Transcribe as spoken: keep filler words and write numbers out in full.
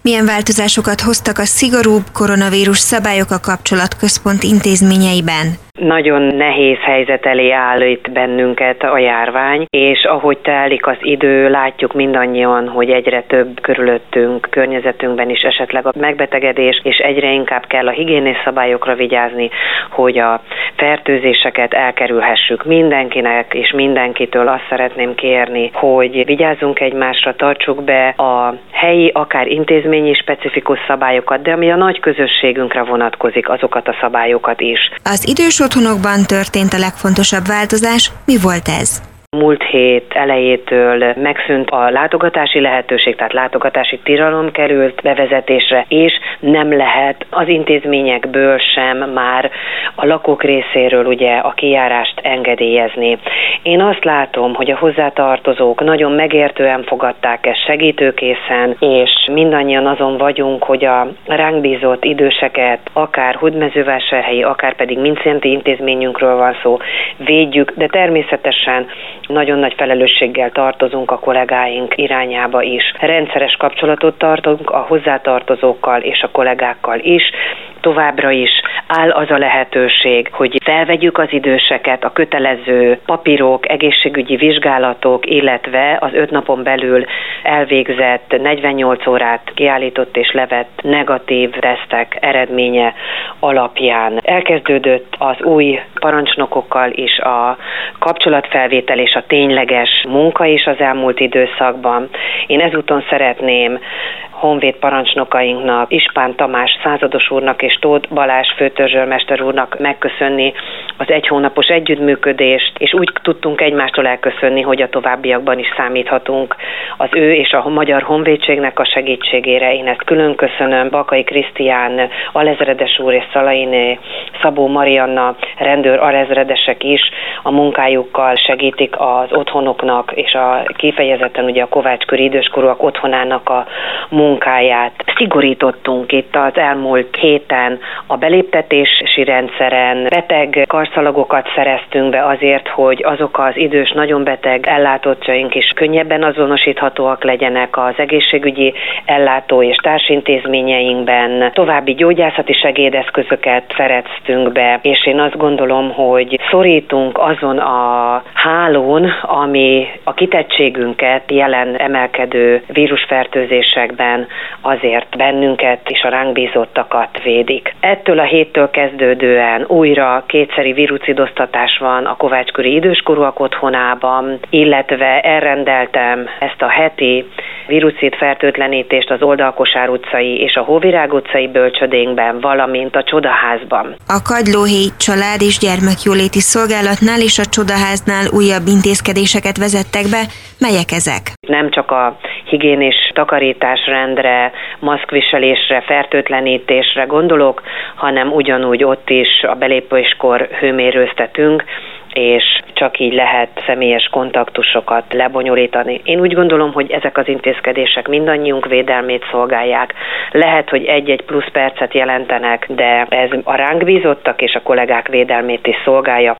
Milyen változásokat hoztak a szigorúbb koronavírus szabályok a kapcsolatközpont intézményeiben? Nagyon nehéz helyzet elé állít bennünket a járvány, és ahogy telik az idő, látjuk mindannyian, hogy egyre több körülöttünk, környezetünkben is esetleg a megbetegedés, és egyre inkább kell a higiénés szabályokra vigyázni, hogy a fertőzéseket elkerülhessük. Mindenkinek és mindenkitől azt szeretném kérni, hogy vigyázzunk egymásra, tartsuk be a helyi, akár intézményi specifikus szabályokat, de ami a nagy közösségünkre vonatkozik, azokat a szabályokat is. Az idős otthonokban történt a legfontosabb változás. Mi volt ez? Múlt hét elejétől megszűnt a látogatási lehetőség, tehát látogatási tilalom került bevezetésre, és nem lehet az intézményekből sem már a lakók részéről ugye a kijárást engedélyezni. Én azt látom, hogy a hozzátartozók nagyon megértően fogadták ezt, segítőkészen, és mindannyian azon vagyunk, hogy a ránk bízott időseket, akár Hódmezővásárhelyi, akár pedig Mindszenty intézményünkről van szó, védjük, de természetesen nagyon nagy felelősséggel tartozunk a kollégáink irányába is. Rendszeres kapcsolatot tartunk a hozzátartozókkal és a kollégákkal is. Továbbra is áll az a lehetőség, hogy felvegyük az időseket, a kötelező papírok, egészségügyi vizsgálatok, illetve az öt napon belül elvégzett negyvennyolc órát kiállított és levett negatív tesztek eredménye alapján. Elkezdődött az új parancsnokokkal is a kapcsolatfelvétel és a tényleges munka is az elmúlt időszakban. Én ezúton szeretném honvéd parancsnokainknak, Ispán Tamás százados úrnak és Tóth Balázs főtörzsőrmester úrnak megköszönni az egy hónapos együttműködést, és úgy tudtunk egymástól elköszönni, hogy a továbbiakban is számíthatunk az ő és a Magyar Honvédségnek a segítségére. Én ezt külön köszönöm. Bakai Krisztián alezredes úr és Szalainé Szabó Marianna rendőr alezredesek is a munkájukkal segítik az otthonoknak, és a kifejezetten ugye a Kovácsköri időskorúak otthonának a munkáját. Szigorítottunk itt az elmúlt héten a beléptetési rendszeren, beteg karszalagokat szereztünk be azért, hogy azok az idős, nagyon beteg ellátottjaink is könnyebben azonosíthatóak legyenek az egészségügyi ellátó és társintézményeinkben. További gyógyászati segédeszközöket szereztünk be, és én azt gondolom, hogy szorítunk azon a hálón, ami a kitettségünket jelen emelkedő vírusfertőzésekben azért bennünket és a ránk bízottakat védik. Ettől a héttől kezdődően újra kétszeri vírucidoztatás van a Kovácsköri időskorúak otthonában, illetve elrendeltem ezt a heti vírucid fertőtlenítést az Oldalkosár utcai és a Hóvirág utcai bölcsödénkben, valamint a Csodaházban. A Kagylóhelyi Család és Gyermekjóléti Szolgálatnál és a Csodaháznál újabb intézkedéseket vezettek be. Melyek ezek? Nem csak a higiénés takarításrendre, maszkviselésre, fertőtlenítésre gondolok, hanem ugyanúgy ott is a belépéskor hőmérőztetünk, és csak így lehet személyes kontaktusokat lebonyolítani. Én úgy gondolom, hogy ezek az intézkedések mindannyiunk védelmét szolgálják. Lehet, hogy egy-egy plusz percet jelentenek, de ez a ránk bízottak és a kollégák védelmét is szolgálja.